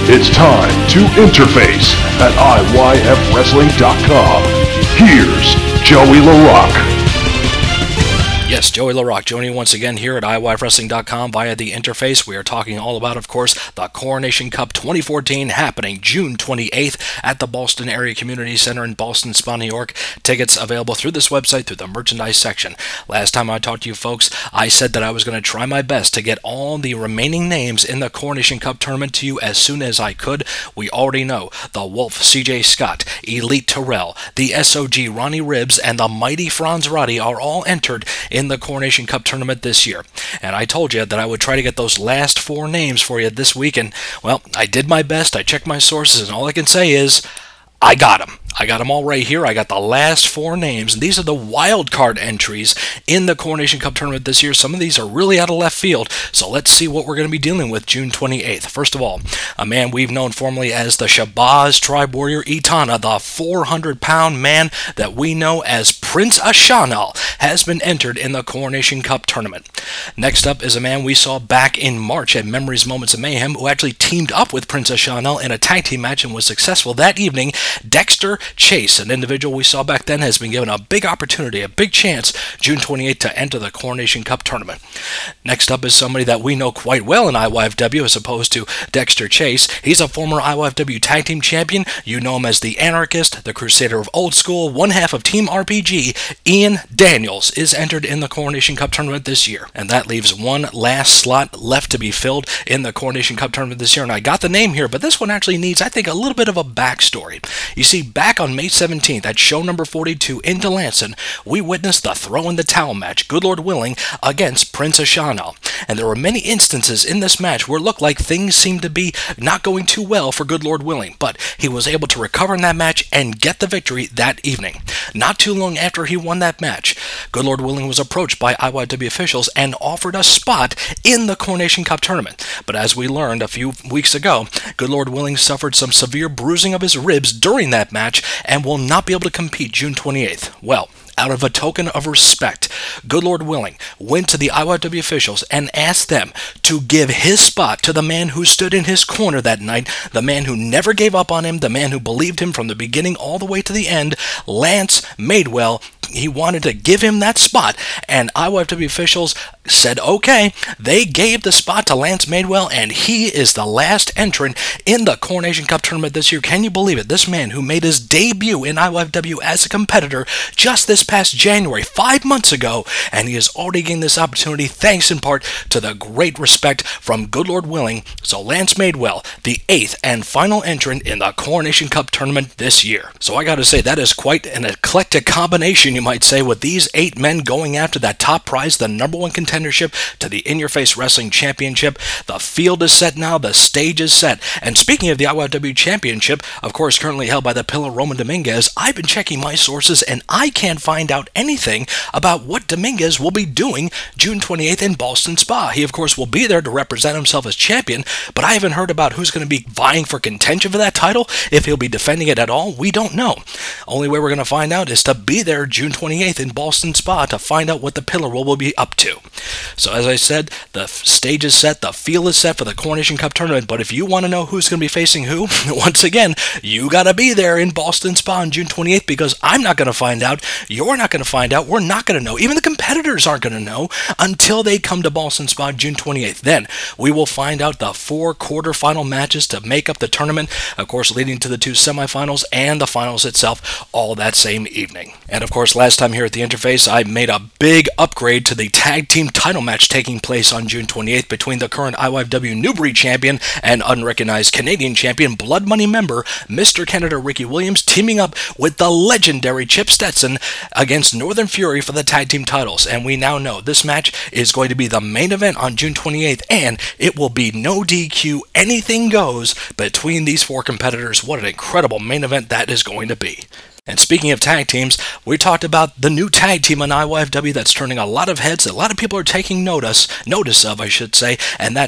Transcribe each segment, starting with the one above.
It's time to interface at IYFWrestling.com. Here's Joey LaRock. Yes, Joey LaRock joining you once again here at IYFWrestling.com via the interface. We are talking all about, of course, the Coronation Cup 2014 happening June 28th at the Ballston Area Community Center in Ballston Spa, New York. Tickets available through this website through the merchandise section. Last time I talked to you folks, I said that I was going to try my best to get all the remaining names in the Coronation Cup tournament to you as soon as I could. We already know the Wolf, CJ Scott, Elite Terrell, the SOG, Ronnie Ribbs, and the Mighty Franz Roddy are all entered in the Coronation Cup tournament this year. And I told you that I would try to get those last four names for you this week, and, well, I did my best. I checked my sources, and all I can say is, I got them. I got them all right here. I got the last four names, and these are the wild card entries in the Coronation Cup tournament this year. Some of these are really out of left field, so let's see what we're going to be dealing with June 28th. First of all, a man we've known formerly as the Shabazz Tribe Warrior Itana, the 400-pound man that we know as Prince Ashanal, has been entered in the Coronation Cup tournament. Next up is a man we saw back in March at Memories, Moments of Mayhem, who actually teamed up with Prince Ashanal in a tag team match and was successful that evening. Dexter Chase, an individual we saw back then, has been given a big opportunity, a big chance, June 28th to enter the Coronation Cup tournament. Next up is somebody that we know quite well in IYFW as opposed to Dexter Chase. He's a former IYFW Tag Team Champion. You know him as the Anarchist, the Crusader of Old School, one half of Team RPG. Ian Daniels is entered in the Coronation Cup tournament this year. And that leaves one last slot left to be filled in the Coronation Cup tournament this year. And I got the name here, but this one actually needs, I think, a little bit of a backstory. You see, back on May 17th at show number 42 in Delancey, we witnessed the throw in the towel match, good Lord willing, against Prince Ashanal. And there were many instances in this match where it looked like things seemed to be not going too well for good Lord willing, but he was able to recover in that match and get the victory that evening. Not too long after he won that match, good Lord willing was approached by IYW officials and offered a spot in the Coronation Cup tournament. But as we learned a few weeks ago, good Lord willing suffered some severe bruising of his ribs during that match and will not be able to compete June 28th. Well, out of a token of respect, good Lord willing went to the IYW officials and asked them to give his spot to the man who stood in his corner that night, the man who never gave up on him, the man who believed him from the beginning all the way to the end, Lance Madewell. He wanted to give him that spot, and IYW officials said okay. They gave the spot to Lance Madewell, and he is the last entrant in the Coronation Cup tournament this year. Can you believe it? This man who made his debut in IYW as a competitor just this past January, 5 months ago, and he has already gained this opportunity thanks in part to the great respect from good Lord willing. So Lance Madewell, the 8th and final entrant in the Coronation Cup tournament this year. So I gotta say, that is quite an eclectic combination, you might say, with these 8 men going after that top prize, the number one contendership to the In Your Face Wrestling Championship. The field is set now, the stage is set. And speaking of the IYW Championship, of course currently held by the Pillar Roman Dominguez, I've been checking my sources and I can't find out anything about what Dominguez will be doing June 28th in Ballston Spa. He of course will be there to represent himself as champion, but I haven't heard about who's going to be vying for contention for that title. If he'll be defending it at all, we don't know. Only way we're going to find out is to be there June 28th in Ballston Spa to find out what the Pillar will be up to. So as I said, the stage is set, the field is set for the Coronation Cup tournament, but if you want to know who's going to be facing who, once again, you got to be there in Ballston Spa on June 28th, because I'm not going to find out, you're not going to find out, we're not going to know, even the competitors aren't going to know until they come to Ballston Spa June 28th. Then we will find out the 4 quarterfinal matches to make up the tournament, of course leading to the 2 semifinals and the finals itself all that same evening. And of course last time here at the Interface, I made a big upgrade to the tag team title match taking place on June 28th between the current IYFW New Breed champion and unrecognized Canadian champion Blood Money member Mr. Canada Ricky Williams teaming up with the legendary Chip Stetson against Northern Fury for the tag team titles. And we now know this match is going to be the main event on June 28th, and it will be no DQ, anything goes between these 4 competitors. What an incredible main event that is going to be. And speaking of tag teams, we talked about the new tag team on IYFW that's turning a lot of heads, that a lot of people are taking notice of, and that's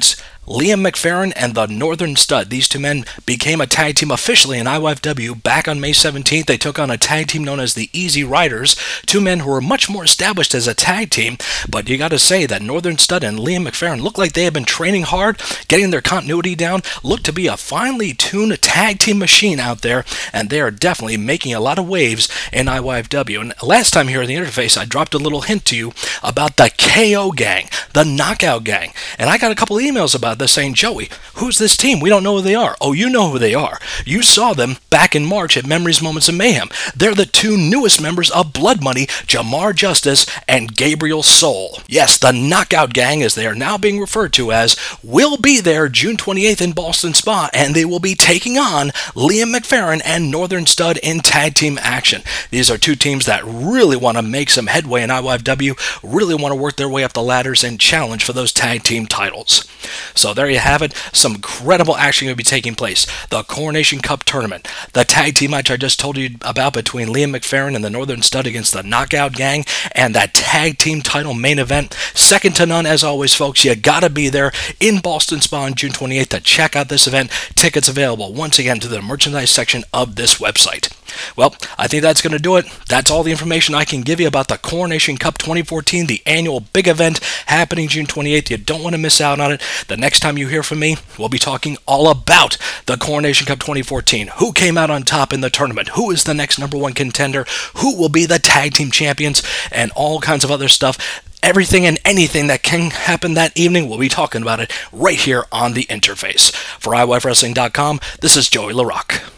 Liam McFerrin and the Northern Stud. These two men became a tag team officially in IYFW back on May 17th. They took on a tag team known as the Easy Riders, two men who were much more established as a tag team, but you got to say that Northern Stud and Liam McFerrin look like they have been training hard, getting their continuity down, look to be a finely tuned tag team machine out there, and they are definitely making a lot of waves in IYFW. And last time here in the interface, I dropped a little hint to you about the KO gang, the Knockout gang, and I got a couple emails about this saying, Joey, who's this team? We don't know who they are. Oh, you know who they are. You saw them back in March at Memories, Moments, and Mayhem. They're the two newest members of Blood Money, Jamar Justice and Gabriel Soul. Yes, the Knockout Gang, as they are now being referred to as, will be there June 28th in Boston Spa, and they will be taking on Liam McFerrin and Northern Stud in tag team action. These are two teams that really want to make some headway in IYFW, really want to work their way up the ladders and challenge for those tag team titles. So there you have it, some incredible action going to be taking place. The Coronation Cup Tournament, the tag team match I just told you about between Liam McFerrin and the Northern Stud against the Knockout Gang, and that tag team title main event, second to none as always, folks. You gotta be there in Boston Spa on June 28th to check out this event. Tickets available once again to the merchandise section of this website. Well, I think that's going to do it. That's all the information I can give you about the Coronation Cup 2014, the annual big event happening June 28th. You don't want to miss out on it. The next time you hear from me, we'll be talking all about the Coronation Cup 2014. Who came out on top in the tournament? Who is the next number one contender? Who will be the tag team champions? And all kinds of other stuff. Everything and anything that can happen that evening, we'll be talking about it right here on the interface. For iWifeWrestling.com, this is Joey LaRock.